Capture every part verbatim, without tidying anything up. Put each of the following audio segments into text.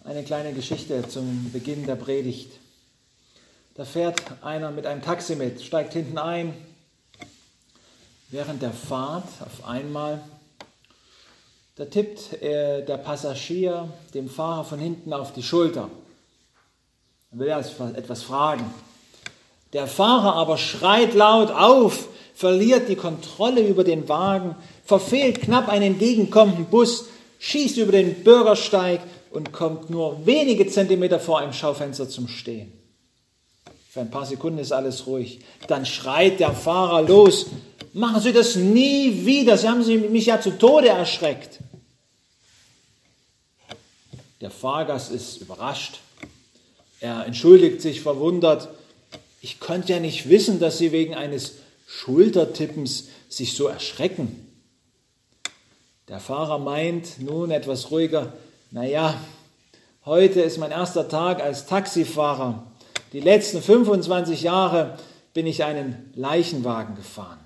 eine kleine Geschichte zum Beginn der Predigt. Da fährt einer mit einem Taxi mit, steigt hinten ein. Während der Fahrt auf einmal, da tippt äh, der Passagier dem Fahrer von hinten auf die Schulter. Er will erst etwas fragen. Der Fahrer aber schreit laut auf, verliert die Kontrolle über den Wagen, verfehlt knapp einen entgegenkommenden Bus, schießt über den Bürgersteig und kommt nur wenige Zentimeter vor einem Schaufenster zum Stehen. Für ein paar Sekunden ist alles ruhig. Dann schreit der Fahrer los: Machen Sie das nie wieder, Sie haben mich ja zu Tode erschreckt. Der Fahrgast ist überrascht. Er entschuldigt sich verwundert: Ich konnte ja nicht wissen, dass Sie wegen eines Schultertippens sich so erschrecken. Der Fahrer meint nun etwas ruhiger: Naja, heute ist mein erster Tag als Taxifahrer. Die letzten fünfundzwanzig Jahre bin ich einen Leichenwagen gefahren.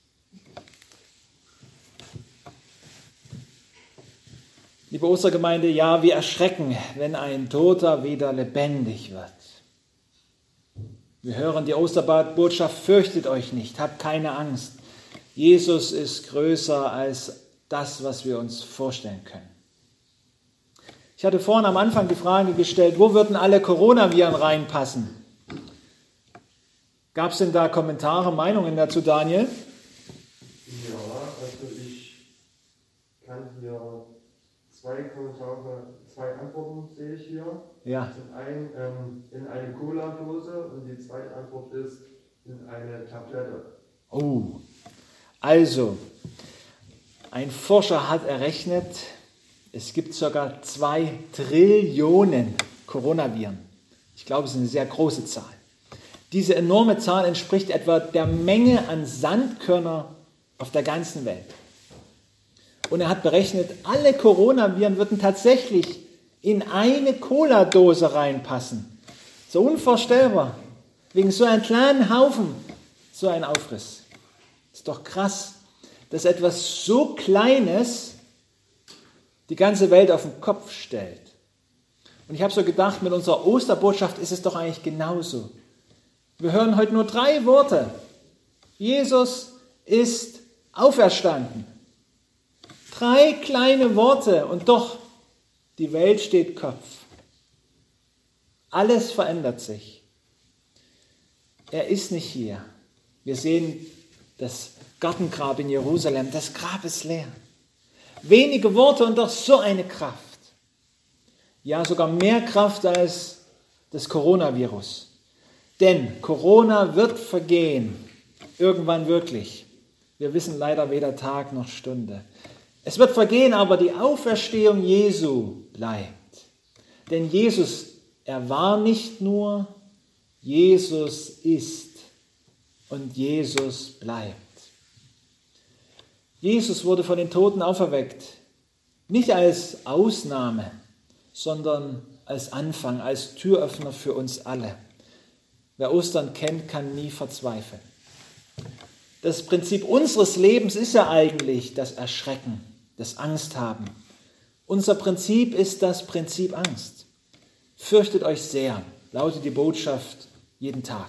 Liebe Ostergemeinde, ja, wir erschrecken, wenn ein Toter wieder lebendig wird. Wir hören die Osterbotschaft: Fürchtet euch nicht, habt keine Angst. Jesus ist größer als das, was wir uns vorstellen können. Ich hatte vorhin am Anfang die Frage gestellt, wo würden alle Coronaviren reinpassen? Gab es denn da Kommentare, Meinungen dazu, Daniel? Ja, also ich kann hier zwei Kommentare, zwei Antworten sehe ich hier. Ja. Zum einen ähm, in eine Cola-Dose und die zweite Antwort ist in eine Tablette. Oh, also, ein Forscher hat errechnet, es gibt ca. zwei Trillionen Coronaviren. Ich glaube, es ist eine sehr große Zahl. Diese enorme Zahl entspricht etwa der Menge an Sandkörner auf der ganzen Welt. Und er hat berechnet, alle Coronaviren würden tatsächlich in eine Cola-Dose reinpassen. So unvorstellbar. Wegen so einem kleinen Haufen, so ein Aufriss. Ist doch krass, dass etwas so Kleines die ganze Welt auf den Kopf stellt. Und ich habe so gedacht, mit unserer Osterbotschaft ist es doch eigentlich genauso. Wir hören heute nur drei Worte. Jesus ist auferstanden. Drei kleine Worte und doch, die Welt steht Kopf. Alles verändert sich. Er ist nicht hier. Wir sehen das Gartengrab in Jerusalem. Das Grab ist leer. Wenige Worte und doch so eine Kraft. Ja, sogar mehr Kraft als das Coronavirus. Denn Corona wird vergehen. Irgendwann wirklich. Wir wissen leider weder Tag noch Stunde. Es wird vergehen, aber die Auferstehung Jesu bleibt. Denn Jesus, er war nicht nur, Jesus ist und Jesus bleibt. Jesus wurde von den Toten auferweckt, nicht als Ausnahme, sondern als Anfang, als Türöffner für uns alle. Wer Ostern kennt, kann nie verzweifeln. Das Prinzip unseres Lebens ist ja eigentlich das Erschrecken, das Angsthaben. Unser Prinzip ist das Prinzip Angst. Fürchtet euch sehr, lautet die Botschaft jeden Tag.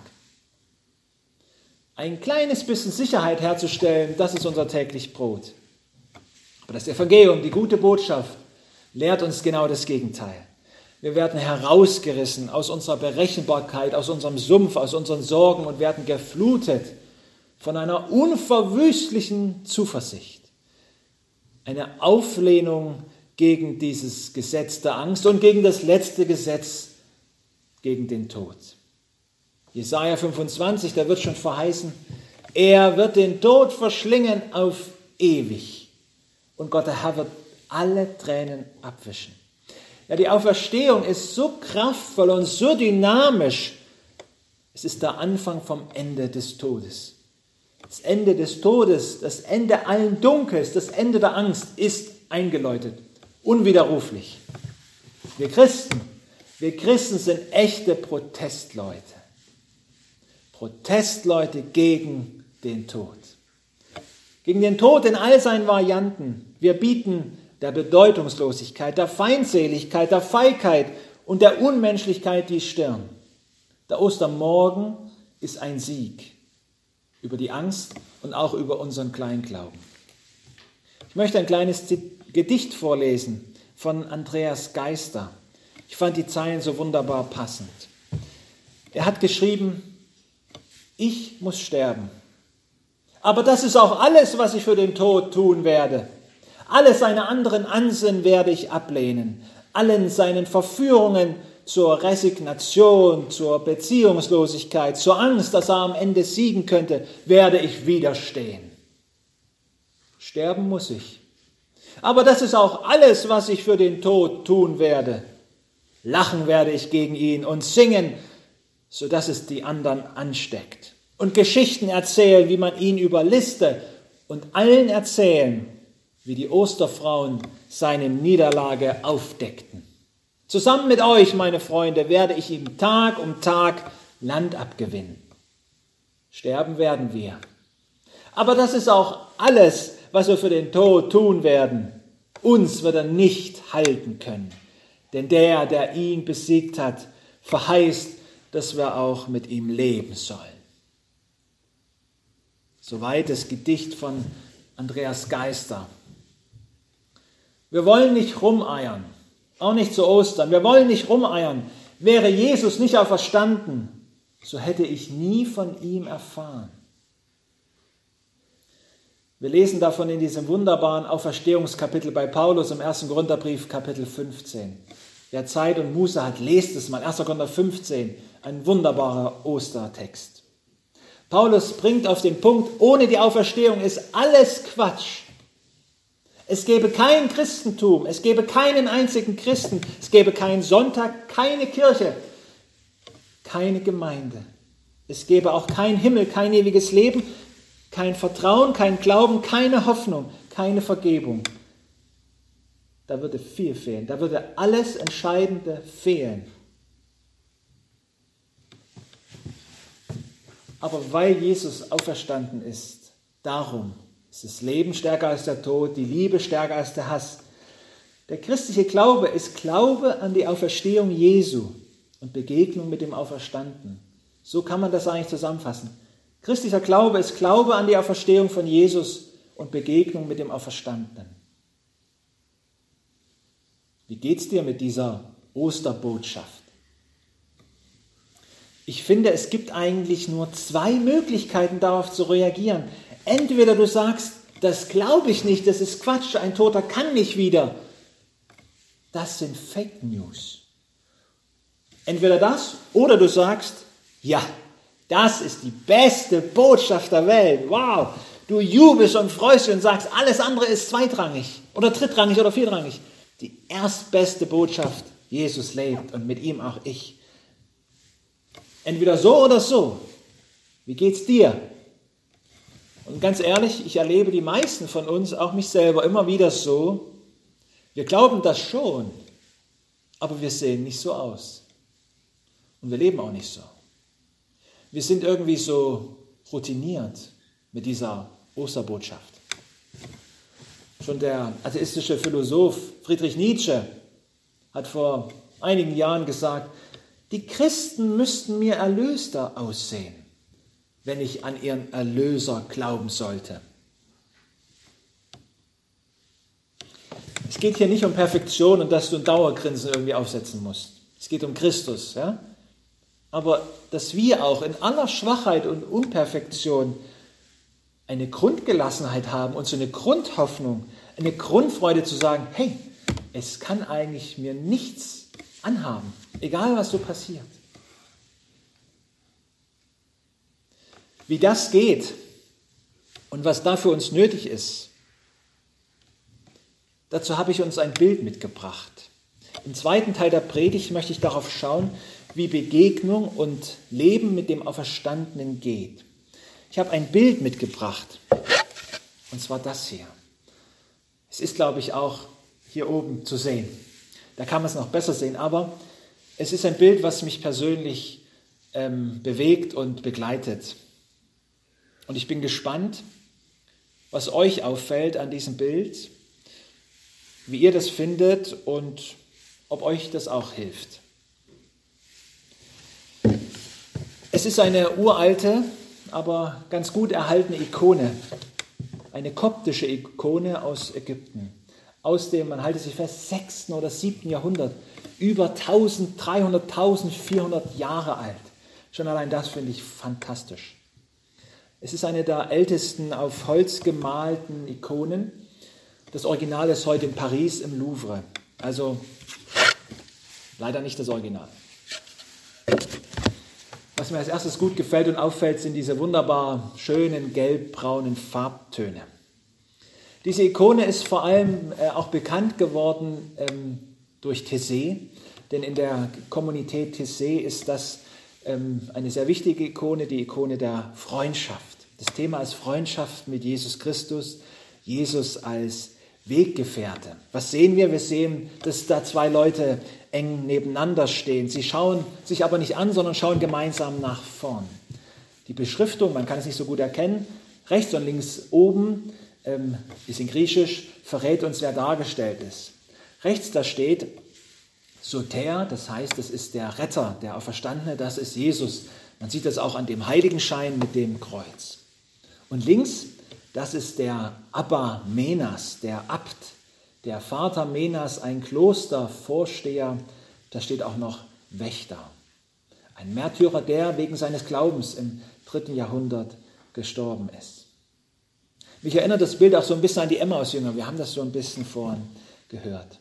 Ein kleines bisschen Sicherheit herzustellen, das ist unser täglich Brot. Aber das Evangelium, die gute Botschaft, lehrt uns genau das Gegenteil. Wir werden herausgerissen aus unserer Berechenbarkeit, aus unserem Sumpf, aus unseren Sorgen und werden geflutet von einer unverwüstlichen Zuversicht. Eine Auflehnung gegen dieses Gesetz der Angst und gegen das letzte Gesetz, gegen den Tod. Jesaja fünfundzwanzig, da wird schon verheißen, er wird den Tod verschlingen auf ewig. Und Gott, der Herr, wird alle Tränen abwischen. Ja, die Auferstehung ist so kraftvoll und so dynamisch. Es ist der Anfang vom Ende des Todes. Das Ende des Todes, das Ende allen Dunkels, das Ende der Angst ist eingeläutet. Unwiderruflich. Wir Christen, wir Christen sind echte Protestleute. Protestleute gegen den Tod. Gegen den Tod in all seinen Varianten. Wir bieten der Bedeutungslosigkeit, der Feindseligkeit, der Feigheit und der Unmenschlichkeit die Stirn. Der Ostermorgen ist ein Sieg über die Angst und auch über unseren Kleinglauben. Ich möchte ein kleines Gedicht vorlesen von Andreas Geister. Ich fand die Zeilen so wunderbar passend. Er hat geschrieben: Ich muss sterben. Aber das ist auch alles, was ich für den Tod tun werde. Alle seine anderen Ansinnen werde ich ablehnen. Allen seinen Verführungen zur Resignation, zur Beziehungslosigkeit, zur Angst, dass er am Ende siegen könnte, werde ich widerstehen. Sterben muss ich. Aber das ist auch alles, was ich für den Tod tun werde. Lachen werde ich gegen ihn und singen, sodass es die anderen ansteckt. Und Geschichten erzählen, wie man ihn überliste, und allen erzählen, wie die Osterfrauen seine Niederlage aufdeckten. Zusammen mit euch, meine Freunde, werde ich ihm Tag um Tag Land abgewinnen. Sterben werden wir. Aber das ist auch alles, was wir für den Tod tun werden. Uns wird er nicht halten können. Denn der, der ihn besiegt hat, verheißt, dass wir auch mit ihm leben sollen. Soweit das Gedicht von Andreas Geister. Wir wollen nicht rumeiern, auch nicht zu Ostern. Wir wollen nicht rumeiern. Wäre Jesus nicht auferstanden, so hätte ich nie von ihm erfahren. Wir lesen davon in diesem wunderbaren Auferstehungskapitel bei Paulus im ersten Korintherbrief, Kapitel fünfzehn. Wer Zeit und Muße hat, lest es mal. erster Korinther fünfzehn, ein wunderbarer Ostertext. Paulus bringt auf den Punkt, ohne die Auferstehung ist alles Quatsch. Es gäbe kein Christentum, es gäbe keinen einzigen Christen, es gäbe keinen Sonntag, keine Kirche, keine Gemeinde. Es gäbe auch kein Himmel, kein ewiges Leben, kein Vertrauen, kein Glauben, keine Hoffnung, keine Vergebung. Da würde viel fehlen, da würde alles Entscheidende fehlen. Aber weil Jesus auferstanden ist, darum ist das Leben stärker als der Tod, die Liebe stärker als der Hass. Der christliche Glaube ist Glaube an die Auferstehung Jesu und Begegnung mit dem Auferstandenen. So kann man das eigentlich zusammenfassen. Christlicher Glaube ist Glaube an die Auferstehung von Jesus und Begegnung mit dem Auferstandenen. Wie geht's dir mit dieser Osterbotschaft? Ich finde, es gibt eigentlich nur zwei Möglichkeiten, darauf zu reagieren. Entweder du sagst, das glaube ich nicht, das ist Quatsch, ein Toter kann nicht wieder. Das sind Fake News. Entweder das oder du sagst, ja, das ist die beste Botschaft der Welt. Wow, du jubelst und freust dich und sagst, alles andere ist zweitrangig oder drittrangig oder viertrangig. Die erstbeste Botschaft, Jesus lebt und mit ihm auch ich. Entweder so oder so. Wie geht's dir? Und ganz ehrlich, ich erlebe die meisten von uns, auch mich selber, immer wieder so. Wir glauben das schon, aber wir sehen nicht so aus. Und wir leben auch nicht so. Wir sind irgendwie so routiniert mit dieser Osterbotschaft. Schon der atheistische Philosoph Friedrich Nietzsche hat vor einigen Jahren gesagt, die Christen müssten mir erlöster aussehen, wenn ich an ihren Erlöser glauben sollte. Es geht hier nicht um Perfektion und dass du ein Dauergrinsen irgendwie aufsetzen musst. Es geht um Christus. Ja? Aber dass wir auch in aller Schwachheit und Unperfektion eine Grundgelassenheit haben und so eine Grundhoffnung, eine Grundfreude zu sagen, hey, es kann eigentlich mir nichts anhaben, egal was so passiert. Wie das geht und was da für uns nötig ist, dazu habe ich uns ein Bild mitgebracht. Im zweiten Teil der Predigt möchte ich darauf schauen, wie Begegnung und Leben mit dem Auferstandenen geht. Ich habe ein Bild mitgebracht, und zwar das hier. Es ist, glaube ich, auch hier oben zu sehen. Da kann man es noch besser sehen, aber es ist ein Bild, was mich persönlich ähm, bewegt und begleitet. Und ich bin gespannt, was euch auffällt an diesem Bild. wie ihr das findet und ob euch das auch hilft. Es ist eine uralte, aber ganz gut erhaltene Ikone, eine koptische Ikone aus Ägypten, aus dem, man halte sich fest, sechsten oder siebten Jahrhundert, über dreizehnhundert, vierzehnhundert Jahre alt. Schon allein das finde ich fantastisch. Es ist eine der ältesten auf Holz gemalten Ikonen. Das Original ist heute in Paris im Louvre. Also leider nicht das Original. Was mir als erstes gut gefällt und auffällt, sind diese wunderbar schönen gelb-braunen Farbtöne. Diese Ikone ist vor allem äh, auch bekannt geworden ähm, durch Taizé, denn in der Kommunität Taizé ist das ähm, eine sehr wichtige Ikone, die Ikone der Freundschaft. Das Thema ist Freundschaft mit Jesus Christus, Jesus als Weggefährte. Was sehen wir? Wir sehen, dass da zwei Leute eng nebeneinander stehen. Sie schauen sich aber nicht an, sondern schauen gemeinsam nach vorn. Die Beschriftung, man kann es nicht so gut erkennen, rechts und links oben, ähm, ist in Griechisch, verrät uns, wer dargestellt ist. Rechts da steht Soter, das heißt, das ist der Retter, der Auferstandene, das ist Jesus. Man sieht das auch an dem Heiligenschein mit dem Kreuz. Und links, das ist der Abba Menas, der Abt, der Vater Menas, ein Klostervorsteher, da steht auch noch Wächter. Ein Märtyrer, der wegen seines Glaubens im dritten Jahrhundert gestorben ist. Mich erinnert das Bild auch so ein bisschen an die Emmaus-Jünger, wir haben das so ein bisschen vorhin gehört.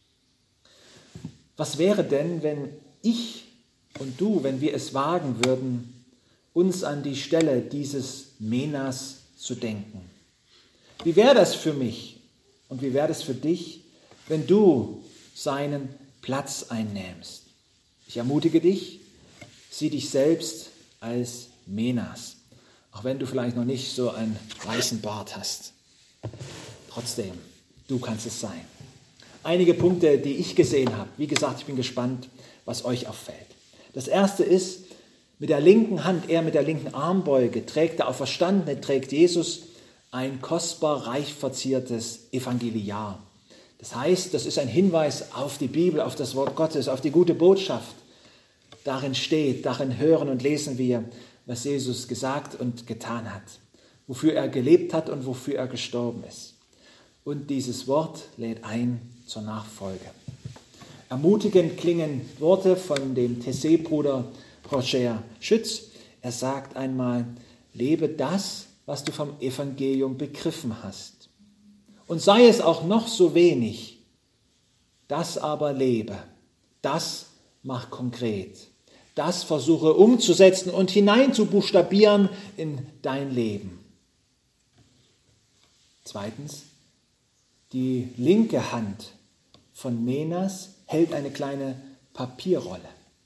Was wäre denn, wenn ich und du, wenn wir es wagen würden, uns an die Stelle dieses Menas zu denken? Wie wäre das für mich und wie wäre das für dich, wenn du seinen Platz einnähmst? Ich ermutige dich, sieh dich selbst als Menas, auch wenn du vielleicht noch nicht so einen weißen Bart hast. Trotzdem, du kannst es sein. Einige Punkte, die ich gesehen habe. Wie gesagt, ich bin gespannt, was euch auffällt. Das erste ist, mit der linken Hand, er mit der linken Armbeuge, trägt der Auferstandene, trägt Jesus ein kostbar reich verziertes Evangeliar. Das heißt, das ist ein Hinweis auf die Bibel, auf das Wort Gottes, auf die gute Botschaft. Darin steht, darin hören und lesen wir, was Jesus gesagt und getan hat, wofür er gelebt hat und wofür er gestorben ist. Und dieses Wort lädt ein zur Nachfolge. Ermutigend klingen Worte von dem Taizé-Bruder Roger Schütz. Er sagt einmal, lebe das, was du vom Evangelium begriffen hast. Und sei es auch noch so wenig, das aber lebe, das mach konkret, das versuche umzusetzen und hinein zu buchstabieren in dein Leben. Zweitens, die linke Hand von Menas hält eine kleine Papierrolle.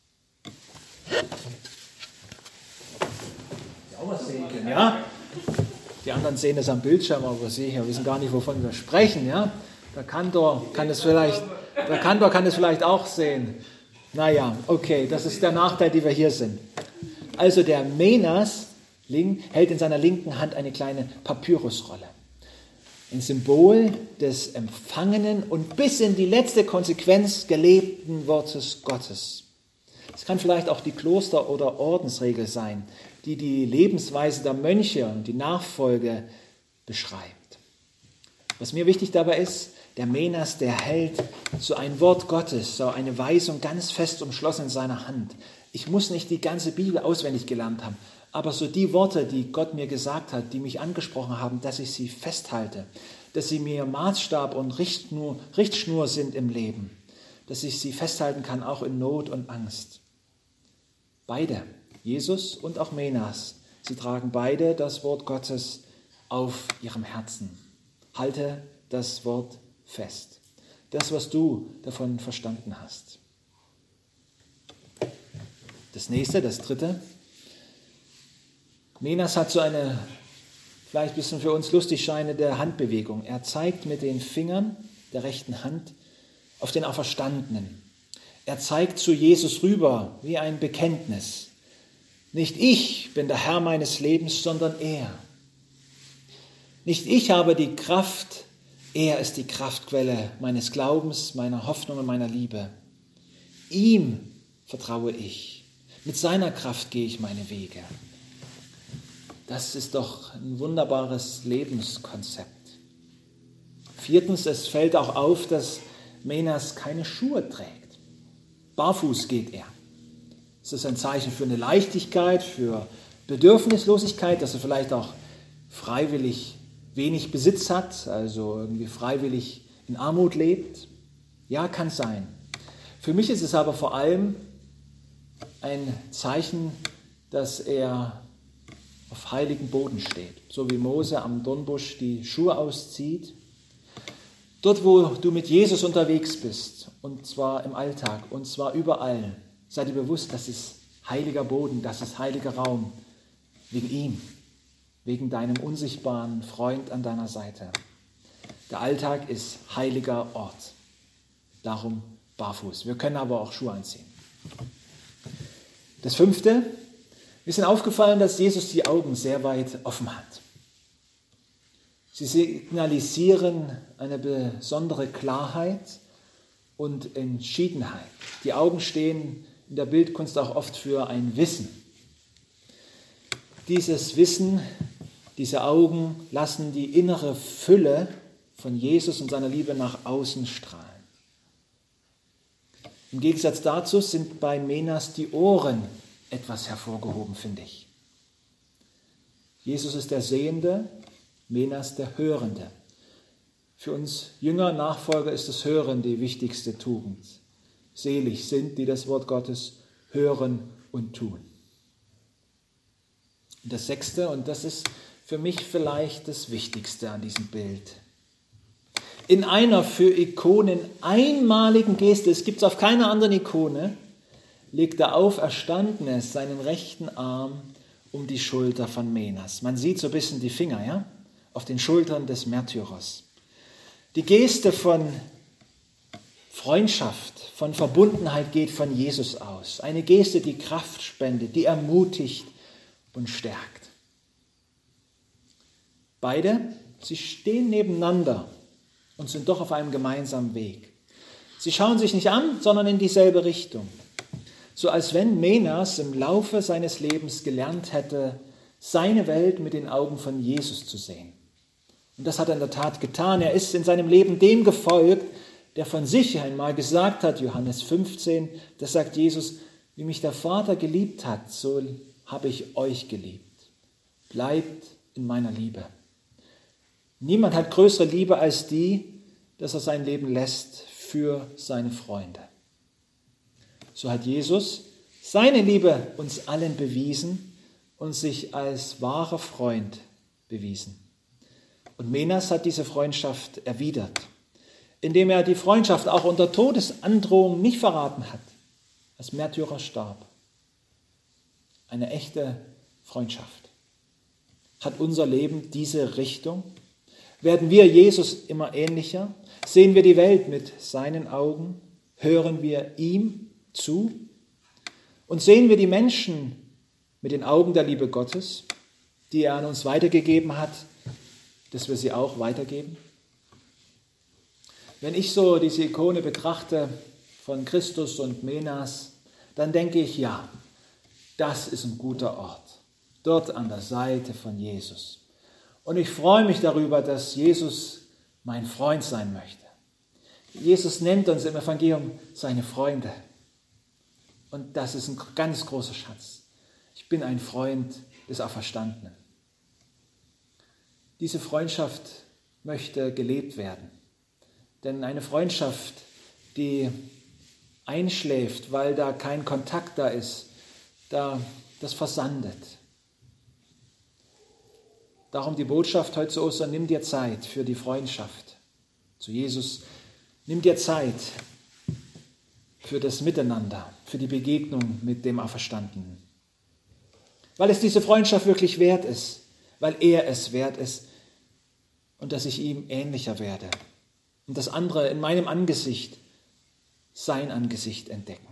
Die auch was sehen können, ja? Die anderen sehen es am Bildschirm, aber Sie hier wissen gar nicht, wovon wir sprechen, ja? Der Kantor kann es vielleicht, der Kantor kann es vielleicht auch sehen. Naja, okay, das ist der Nachteil, die wir hier sind. Also der Menas hält in seiner linken Hand eine kleine Papyrusrolle. Ein Symbol des empfangenen und bis in die letzte Konsequenz gelebten Wortes Gottes. Es kann vielleicht auch die Kloster- oder Ordensregel sein, die die Lebensweise der Mönche und die Nachfolge beschreibt. Was mir wichtig dabei ist, der Menas, der hält so ein Wort Gottes, so eine Weisung ganz fest umschlossen in seiner Hand. Ich muss nicht die ganze Bibel auswendig gelernt haben, aber so die Worte, die Gott mir gesagt hat, die mich angesprochen haben, dass ich sie festhalte, dass sie mir Maßstab und Richtschnur, Richtschnur sind im Leben, dass ich sie festhalten kann, auch in Not und Angst. Beide, Jesus und auch Menas, sie tragen beide das Wort Gottes auf ihrem Herzen. Halte das Wort fest. Das, was du davon verstanden hast. Das nächste, das dritte. Menas hat so eine vielleicht ein bisschen für uns lustig scheinende Handbewegung. Er zeigt mit den Fingern der rechten Hand auf den Auferstandenen. Er zeigt zu Jesus rüber wie ein Bekenntnis. Nicht ich bin der Herr meines Lebens, sondern er. Nicht ich habe die Kraft, Er ist die Kraftquelle meines Glaubens, meiner Hoffnung und meiner Liebe. Ihm vertraue ich. Mit seiner Kraft gehe ich meine Wege. Das ist doch ein wunderbares Lebenskonzept. Viertens, es fällt auch auf, dass Menas keine Schuhe trägt. Barfuß geht er. Es ist ein Zeichen für eine Leichtigkeit, für Bedürfnislosigkeit, dass er vielleicht auch freiwillig wenig Besitz hat, also irgendwie freiwillig in Armut lebt. Ja, kann sein. Für mich ist es aber vor allem ein Zeichen, dass er auf heiligen Boden steht, so wie Mose am Dornbusch die Schuhe auszieht. Dort, wo du mit Jesus unterwegs bist, und zwar im Alltag, und zwar überall, sei dir bewusst, das ist heiliger Boden, das ist heiliger Raum, wegen ihm, wegen deinem unsichtbaren Freund an deiner Seite. Der Alltag ist heiliger Ort, darum barfuß. Wir können aber auch Schuhe anziehen. Das fünfte, mir ist aufgefallen, dass Jesus die Augen sehr weit offen hat. Sie signalisieren eine besondere Klarheit und Entschiedenheit. Die Augen stehen in der Bildkunst auch oft für ein Wissen. Dieses Wissen, diese Augen lassen die innere Fülle von Jesus und seiner Liebe nach außen strahlen. Im Gegensatz dazu sind bei Menas die Ohren etwas hervorgehoben, finde ich. Jesus ist der Sehende, Menas der Hörende. Für uns Jünger, Nachfolger ist das Hören die wichtigste Tugend. Selig sind, die das Wort Gottes hören und tun. Und das sechste, und das ist für mich vielleicht das Wichtigste an diesem Bild. In einer für Ikonen einmaligen Geste, es gibt es auf keiner anderen Ikone, legt der Auferstandene seinen rechten Arm um die Schulter von Menas. Man sieht so ein bisschen die Finger, ja, auf den Schultern des Märtyrers. Die Geste von Freundschaft, von Verbundenheit geht von Jesus aus. Eine Geste, die Kraft spendet, die ermutigt und stärkt. Beide, sie stehen nebeneinander und sind doch auf einem gemeinsamen Weg. Sie schauen sich nicht an, sondern in dieselbe Richtung. So als wenn Menas im Laufe seines Lebens gelernt hätte, seine Welt mit den Augen von Jesus zu sehen. Und das hat er in der Tat getan. Er ist in seinem Leben dem gefolgt, der von sich einmal gesagt hat, Johannes fünfzehn, das sagt Jesus, wie mich der Vater geliebt hat, so habe ich euch geliebt. Bleibt in meiner Liebe. Niemand hat größere Liebe als die, dass er sein Leben lässt für seine Freunde. So hat Jesus seine Liebe uns allen bewiesen und sich als wahrer Freund bewiesen. Und Menas hat diese Freundschaft erwidert, indem er die Freundschaft auch unter Todesandrohung nicht verraten hat, als Märtyrer starb. Eine echte Freundschaft. Hat unser Leben diese Richtung? Werden wir Jesus immer ähnlicher? Sehen wir die Welt mit seinen Augen? Hören wir ihm zu? Und sehen wir die Menschen mit den Augen der Liebe Gottes, die er an uns weitergegeben hat, dass wir sie auch weitergeben? Wenn ich so diese Ikone betrachte von Christus und Menas, dann denke ich, ja, das ist ein guter Ort, dort an der Seite von Jesus. Und ich freue mich darüber, dass Jesus mein Freund sein möchte. Jesus nennt uns im Evangelium seine Freunde. Und das ist ein ganz großer Schatz. Ich bin ein Freund des Auferstandenen. Diese Freundschaft möchte gelebt werden. Denn eine Freundschaft, die einschläft, weil da kein Kontakt da ist, da, das versandet. Darum die Botschaft heute zu Ostern, nimm dir Zeit für die Freundschaft zu Jesus. Nimm dir Zeit für das Miteinander, für die Begegnung mit dem Auferstandenen. Weil es diese Freundschaft wirklich wert ist, weil er es wert ist und dass ich ihm ähnlicher werde. Und das andere in meinem Angesicht, sein Angesicht entdecken.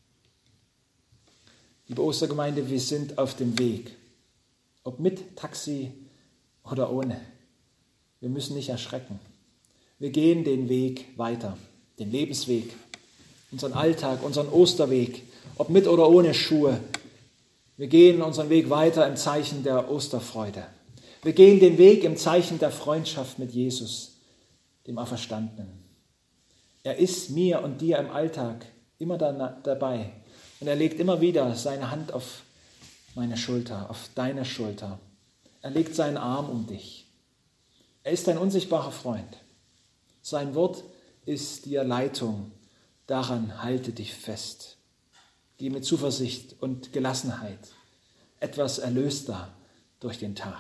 Liebe Ostergemeinde, wir sind auf dem Weg. Ob mit Taxi oder ohne. Wir müssen nicht erschrecken. Wir gehen den Weg weiter, den Lebensweg, unseren Alltag, unseren Osterweg, ob mit oder ohne Schuhe. Wir gehen unseren Weg weiter im Zeichen der Osterfreude. Wir gehen den Weg im Zeichen der Freundschaft mit Jesus, dem Auferstandenen. Er ist mir und dir im Alltag immer da, dabei und er legt immer wieder seine Hand auf meine Schulter, auf deine Schulter. Er legt seinen Arm um dich. Er ist ein unsichtbarer Freund. Sein Wort ist dir Leitung. Daran halte dich fest. Geh mit Zuversicht und Gelassenheit etwas erlöster durch den Tag.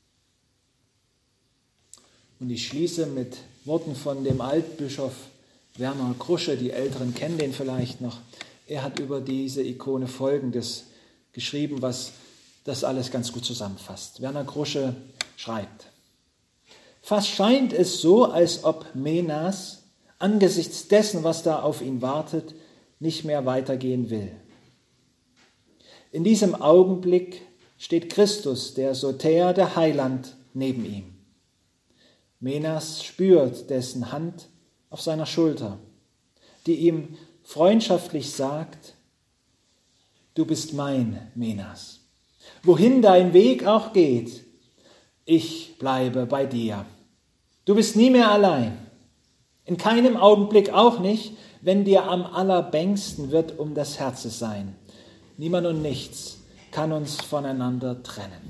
Und ich schließe mit Worten von dem Altbischof Werner Krusche. Die Älteren kennen den vielleicht noch. Er hat über diese Ikone Folgendes geschrieben, was das alles ganz gut zusammenfasst. Werner Krusche schreibt: Fast scheint es so, als ob Menas angesichts dessen, was da auf ihn wartet, nicht mehr weitergehen will. In diesem Augenblick steht Christus, der Soter, der Heiland, neben ihm. Menas spürt dessen Hand auf seiner Schulter, die ihm freundschaftlich sagt: Du bist mein, Menas. Wohin dein Weg auch geht, ich bleibe bei dir. Du bist nie mehr allein. In keinem Augenblick auch nicht, wenn dir am allerbängsten wird um das Herz sein. Niemand und nichts kann uns voneinander trennen.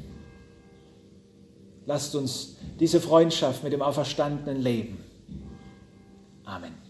Lasst uns diese Freundschaft mit dem Auferstandenen leben. Amen.